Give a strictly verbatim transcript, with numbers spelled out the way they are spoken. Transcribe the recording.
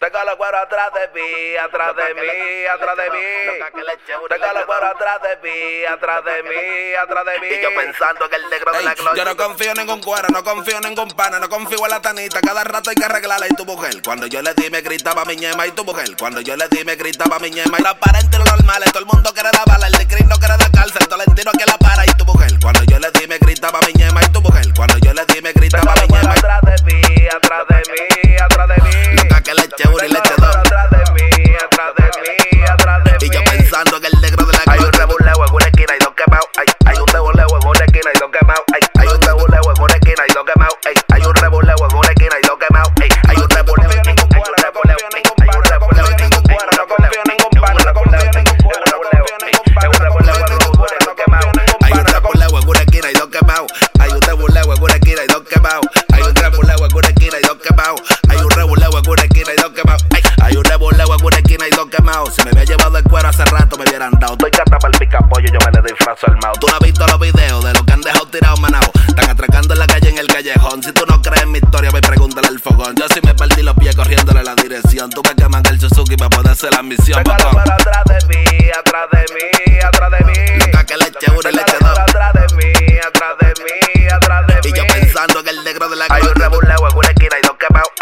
Tengo los cueros atrás de mí, atrás de mí, atrás de mí. Tengo los cueros atrás de mí, atrás de mí, atrás de mí. Y yo pensando que el negro de la gloria. Yo no confío en ningún cuero, no confío en ningún pana, no confío en la tanita. Cada rato hay que arreglarla y tu mujer. Cuando yo le di me gritaba mi ñema y tu mujer. Cuando yo le di me gritaba mi ñema. Y los aparentes y los normales, todo el mundo quiere dar bala. El de Chris no quiere dar cárcel, Tolentino que la para y tu mujer. Cuando yo le di me gritaba mi ñema y tu mujer. Cuando yo le di me gritaba mi ñema. Atrás de mí, atrás de mí, atrás de mí. Loca que le eche uno y le eche dos. Atrás de mí, atrás de mí, atrás de mí. Y yo pensando que el negro de la Hay un rebuleo en una esquina y dos quemados. Hay, hay un rebuleo en una esquina y dos quemados. Hay, hay un rebuleo en una esquina y dos quemados. Hay, hay un rebuleo en una esquina y dos quemados. Hay, hay un rebuleo en ningún cuero, no confío en ningún cuero, no confío en ningún cuero, no confío en ningún cuero, no confío en ningún cuero, no confío en ningún cuero, no confío en ningún cuero, no quemado. Hay un rebuleo en una esquina y dos quemados. Hay un rebuleo en una esquina y dos quemados. Hay un rebuleo en una esquina y dos quemados. Hay un rebuleo en una esquina y dos quemados. Hay un rebuleo en una esquina y dos quemados. Si me había llevado el cuero hace rato me hubieran dado. Estoy cata para el picapollo, yo me le disfrazo al mao. Tú no has visto los videos de los que han dejado tirado manao. Están atracando en la calle en el callejón. Si tú no crees en mi historia, voy pregúntale al fogón. Yo sí me perdí los pies corriéndole la dirección. Tú que queman el Suzuki para poder hacer la misión, Tengo los botón. cueros atrás de mí, atrás de mí, atrás de mí. Loca que le eche uno y le eche dos. Atrás de mí, atrás de mí, atrás de mí. Y yo pensando que el negro de la Hay un gloria. rebuleo en una esquina y dos quemados.